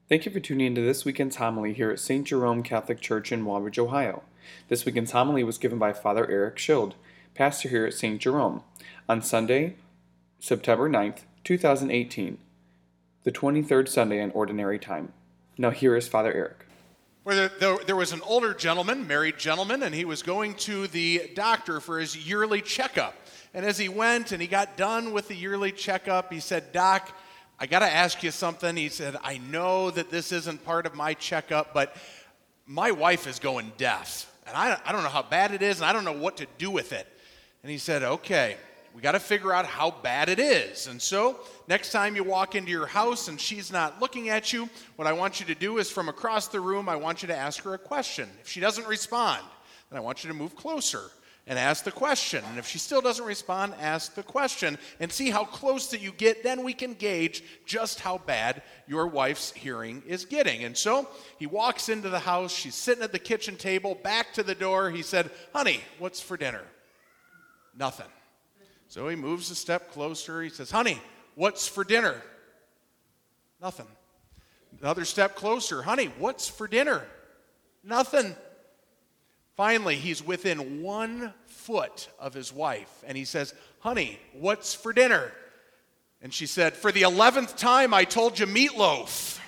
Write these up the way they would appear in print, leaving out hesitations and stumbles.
Thank you for tuning into this weekend's homily here at St. Jerome Catholic Church in Woodbridge, Ohio. This weekend's homily was given by Father Eric Schild, pastor here at St. Jerome, on Sunday, September 9th, 2018, the 23rd Sunday in Ordinary Time. Now here is Father Eric. Where there was an older gentleman, married gentleman, and he was going to the doctor for his yearly checkup. And as he went and he got done with the yearly checkup, he said, "Doc, I got to ask you something." He said, "I know that this isn't part of my checkup, but my wife is going deaf. And I don't know how bad it is, and I don't know what to do with it." And he said, "Okay, we got to figure out how bad it is. And so next time you walk into your house and she's not looking at you, what I want you to do is from across the room, I want you to ask her a question. If she doesn't respond, then I want you to move closer and ask the question. And if she still doesn't respond, ask the question and see how close that you get. Then we can gauge just how bad your wife's hearing is getting." And so he walks into the house. She's sitting at the kitchen table, back to the door. He said, "Honey, what's for dinner?" "Nothing." So he moves a step closer. He says, "Honey, what's for dinner?" "Nothing." Another step closer. "Honey, what's for dinner?" "Nothing." Finally, he's within 1 foot of his wife, and he says, "Honey, what's for dinner?" And she said, "For the 11th time, I told you meatloaf."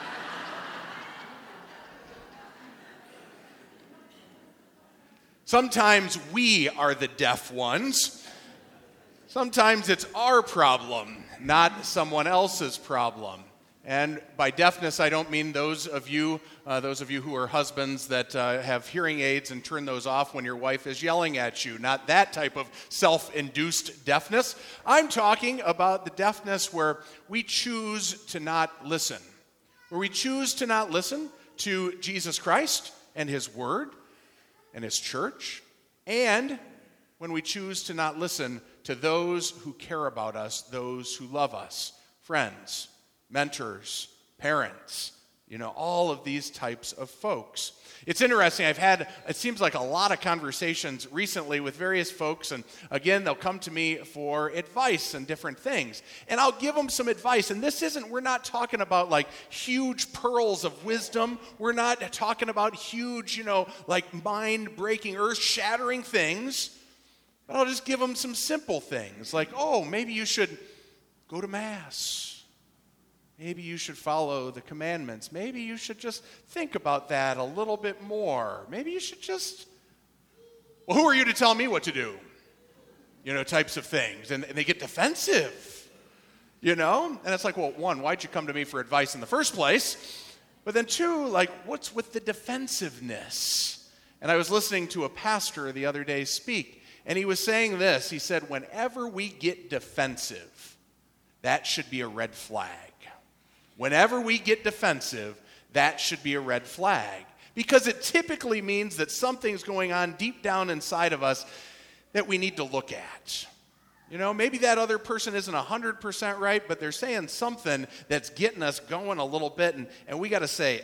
Sometimes we are the deaf ones. Sometimes it's our problem, not someone else's problem. And by deafness, I don't mean those of you who are husbands that have hearing aids and turn those off when your wife is yelling at you. Not that type of self-induced deafness. I'm talking about the deafness where we choose to not listen. Where we choose to not listen to Jesus Christ and His Word and His church. And when we choose to not listen to those who care about us, those who love us, friends, mentors, parents, all of these types of folks. It's interesting, it seems like a lot of conversations recently with various folks, and again, they'll come to me for advice and different things. And I'll give them some advice, and we're not talking about like huge pearls of wisdom. We're not talking about huge, mind-breaking, earth-shattering things. But I'll just give them some simple things, like, maybe you should go to Mass. Maybe you should follow the commandments. Maybe you should just think about that a little bit more. Maybe you should who are you to tell me what to do? Types of things. And they get defensive, And it's like, well, one, why'd you come to me for advice in the first place? But then two, what's with the defensiveness? And I was listening to a pastor the other day speak, and he was saying this. He said, whenever we get defensive, that should be a red flag. Whenever we get defensive, that should be a red flag. Because it typically means that something's going on deep down inside of us that we need to look at. Maybe that other person isn't 100% right, but they're saying something that's getting us going a little bit, and we got to say,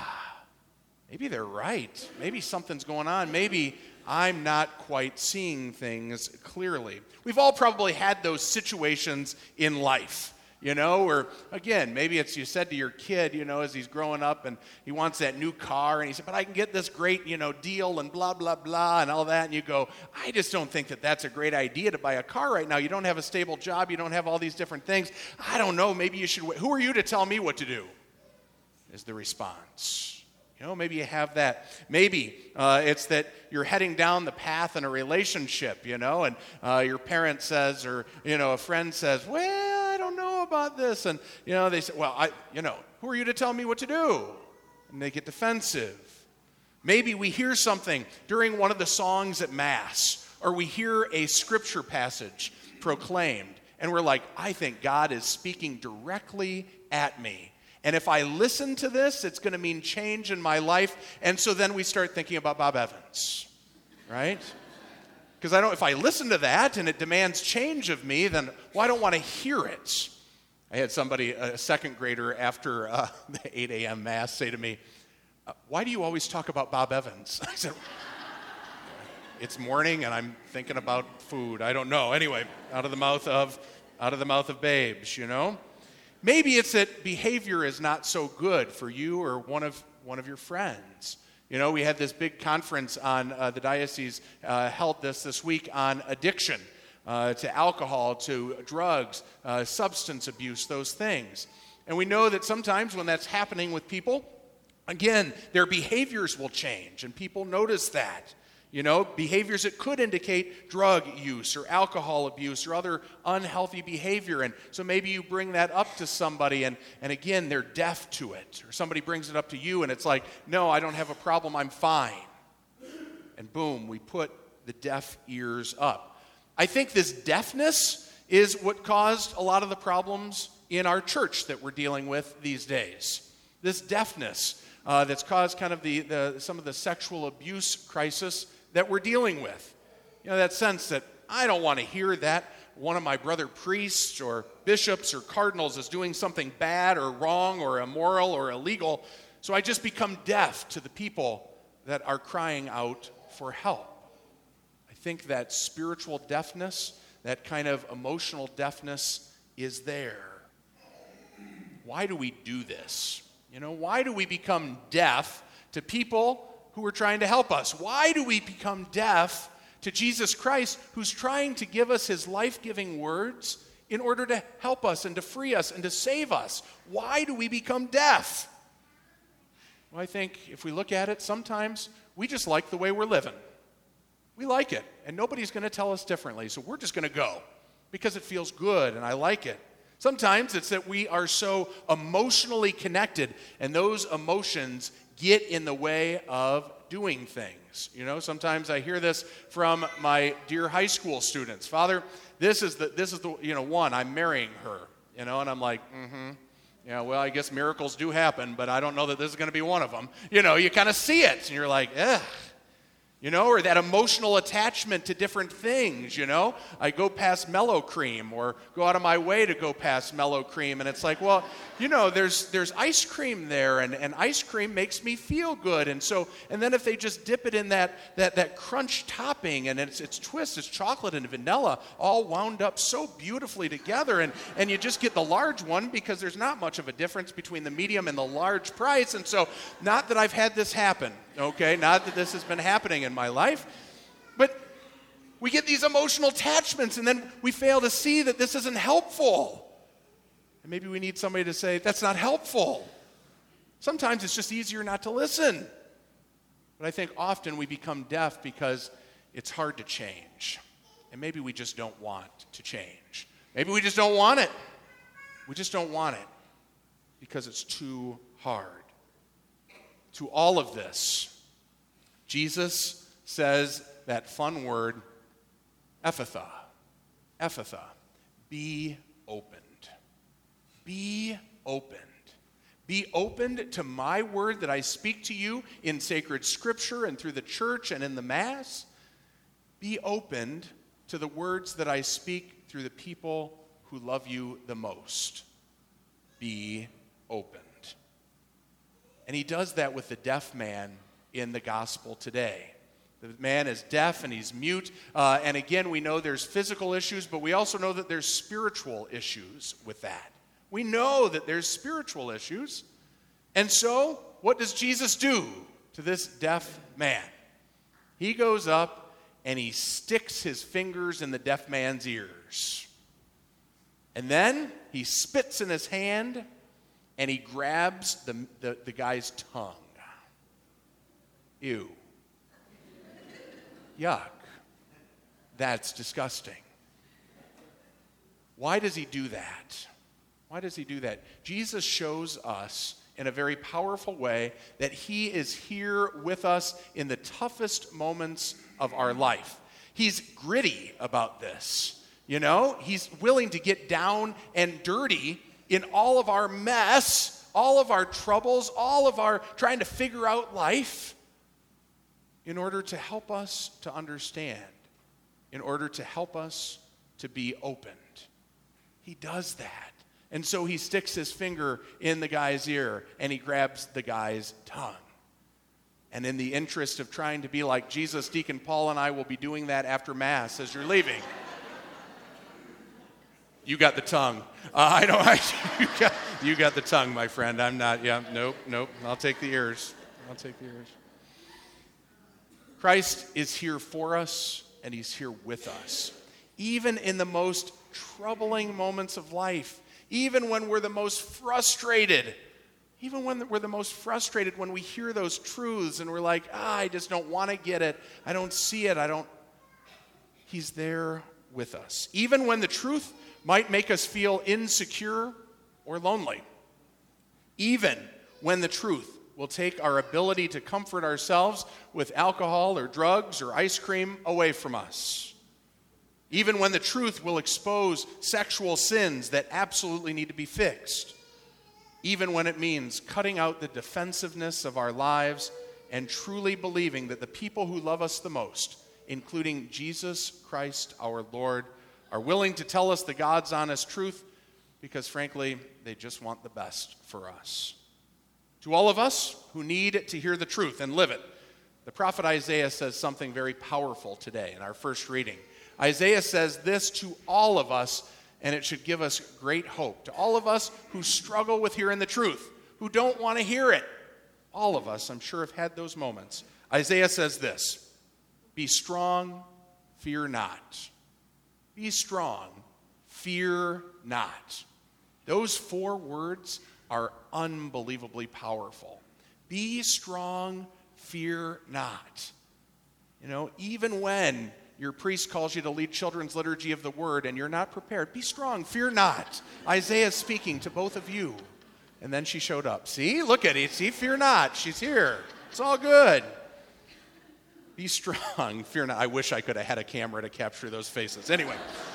maybe they're right. Maybe something's going on. Maybe I'm not quite seeing things clearly. We've all probably had those situations in life. Or again, maybe it's you said to your kid, as he's growing up and he wants that new car and he said, "But I can get this great, deal and blah, blah, blah," and all that. And you go, "I just don't think that that's a great idea to buy a car right now. You don't have a stable job. You don't have all these different things. I don't know. Maybe you should wait. Who are you to tell me what to do?" is the response. Maybe you have that. Maybe it's that you're heading down the path in a relationship, and your parent says or, a friend says, "Well, I don't know about this." And, they say, "Well, who are you to tell me what to do?" And they get defensive. Maybe we hear something during one of the songs at Mass, or we hear a scripture passage proclaimed, and we're like, "I think God is speaking directly at me. And if I listen to this, it's going to mean change in my life." And so then we start thinking about Bob Evans, right? Because if I listen to that and it demands change of me, then I don't want to hear it. I had somebody, a second grader, after the 8 a.m. Mass say to me, "Why do you always talk about Bob Evans?" I said, "It's morning and I'm thinking about food. I don't know." Anyway, out of the mouth of babes, Maybe it's that behavior is not so good for you or one of your friends. You know, we had this big conference on the diocese held this week on addiction to alcohol, to drugs, substance abuse, those things. And we know that sometimes when that's happening with people, again, their behaviors will change, and people notice that. You know, behaviors that could indicate drug use or alcohol abuse or other unhealthy behavior. And so maybe you bring that up to somebody and again, they're deaf to it. Or somebody brings it up to you and it's like, no, I don't have a problem, I'm fine. And boom, we put the deaf ears up. I think this deafness is what caused a lot of the problems in our church that we're dealing with these days. This deafness that's caused kind of some of the sexual abuse crisis that we're dealing with. You know, that sense that I don't want to hear that one of my brother priests or bishops or cardinals is doing something bad or wrong or immoral or illegal, so I just become deaf to the people that are crying out for help. I think that spiritual deafness, that kind of emotional deafness is there. Why do we do this? You know, why do we become deaf to people who are trying to help us? Why do we become deaf to Jesus Christ, who's trying to give us his life-giving words in order to help us and to free us and to save us? Why do we become deaf? Well, I think if we look at it, sometimes we just like the way we're living. We like it, and nobody's going to tell us differently, so we're just going to go because it feels good and I like it. Sometimes it's that we are so emotionally connected, and those emotions get in the way of doing things. You know, sometimes I hear this from my dear high school students. Father, this is the one, I'm marrying her. You know, and I'm like, yeah, well, I guess miracles do happen, but I don't know that this is going to be one of them. You know, you kind of see it, and you're like, ugh. You know, or that emotional attachment to different things, you know. I go past Mellow Cream or go out of my way to go past Mellow Cream, and it's like, well, you know, there's ice cream there, and ice cream makes me feel good. And then if they just dip it in that crunch topping, and it's twist, it's chocolate and vanilla, all wound up so beautifully together, and you just get the large one because there's not much of a difference between the medium and the large price. And so, not that I've had this happen, okay, not that this has been happening in my life, but we get these emotional attachments and then we fail to see that this isn't helpful. And maybe we need somebody to say, that's not helpful. Sometimes it's just easier not to listen. But I think often we become deaf because it's hard to change. And maybe we just don't want to change. Maybe we just don't want it. We just don't want it because it's too hard. To all of this, Jesus says that fun word, Ephphatha. Ephphatha. Be opened. Be opened. Be opened to my word that I speak to you in sacred scripture and through the church and in the Mass. Be opened to the words that I speak through the people who love you the most. Be opened. And he does that with the deaf man in the gospel today. The man is deaf and he's mute. And again, we know there's physical issues, but we also know that there's spiritual issues with that. We know that there's spiritual issues. And so, what does Jesus do to this deaf man? He goes up and he sticks his fingers in the deaf man's ears. And then he spits in his hand and he grabs the guy's tongue. Ew. Yuck. That's disgusting. Why does he do that? Why does he do that? Jesus shows us in a very powerful way that he is here with us in the toughest moments of our life. He's gritty about this. You know, he's willing to get down and dirty in all of our mess, all of our troubles, all of our trying to figure out life in order to help us to understand, in order to help us to be opened. He does that. And so he sticks his finger in the guy's ear and he grabs the guy's tongue. And in the interest of trying to be like Jesus, Deacon Paul and I will be doing that after Mass as you're leaving. You got the tongue. You got the tongue, my friend. I'm not, nope. I'll take the ears. Christ is here for us, and he's here with us. Even in the most troubling moments of life, even when we're the most frustrated, when we hear those truths and we're like, I just don't want to get it, I don't see it, he's there with us. Even when the truth might make us feel insecure or lonely. Even when the truth will take our ability to comfort ourselves with alcohol or drugs or ice cream away from us. Even when the truth will expose sexual sins that absolutely need to be fixed. Even when it means cutting out the defensiveness of our lives and truly believing that the people who love us the most, including Jesus Christ our Lord, are willing to tell us the God's honest truth because, frankly, they just want the best for us. To all of us who need to hear the truth and live it, the prophet Isaiah says something very powerful today in our first reading. Isaiah says this to all of us, and it should give us great hope. To all of us who struggle with hearing the truth, who don't want to hear it. All of us, I'm sure, have had those moments. Isaiah says this, "Be strong, fear not." Be strong, fear not. Those 4 words are unbelievably powerful. Be strong, fear not. Even when your priest calls you to lead children's liturgy of the word and you're not prepared, be strong, fear not. Isaiah is speaking to both of you. And then she showed up. See, look at it. See, fear not. She's here. It's all good. Be strong, fear not. I wish I could have had a camera to capture those faces. Anyway,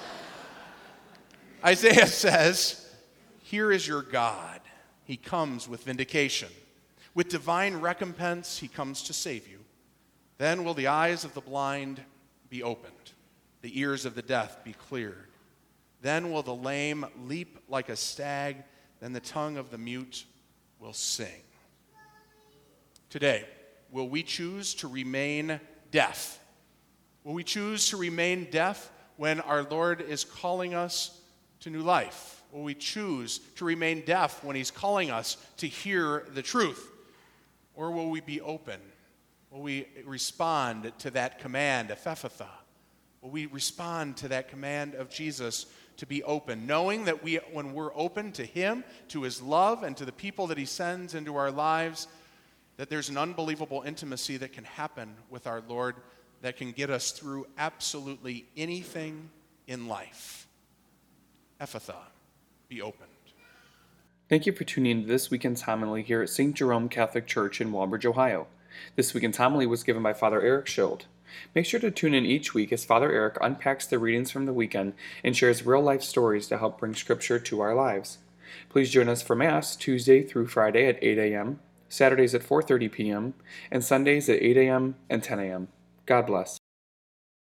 Isaiah says, here is your God. He comes with vindication. With divine recompense, he comes to save you. Then will the eyes of the blind be opened, the ears of the deaf be cleared. Then will the lame leap like a stag, then the tongue of the mute will sing. Today, will we choose to remain deaf? Will we choose to remain deaf when our Lord is calling us to new life? Will we choose to remain deaf when he's calling us to hear the truth? Or will we be open? Will we respond to that command, Ephphatha? Will we respond to that command of Jesus to be open, knowing that when we're open to him, to his love, and to the people that he sends into our lives, that there's an unbelievable intimacy that can happen with our Lord that can get us through absolutely anything in life. Ephphatha, be opened. Thank you for tuning in to This Weekend's Homily here at St. Jerome Catholic Church in Walbridge, Ohio. This Weekend's Homily was given by Father Eric Schild. Make sure to tune in each week as Father Eric unpacks the readings from the weekend and shares real-life stories to help bring Scripture to our lives. Please join us for Mass Tuesday through Friday at 8 a.m., Saturdays at 4:30 p.m., and Sundays at 8 a.m. and 10 a.m. God bless.